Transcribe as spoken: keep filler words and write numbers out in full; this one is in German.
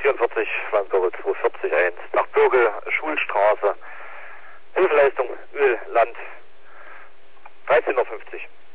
vierundvierzig, Flansburg zweihundertvierzig eins, nach Bürgel, Schulstraße, Hilfeleistung, Öl, Land, dreizehn Uhr fünfzig.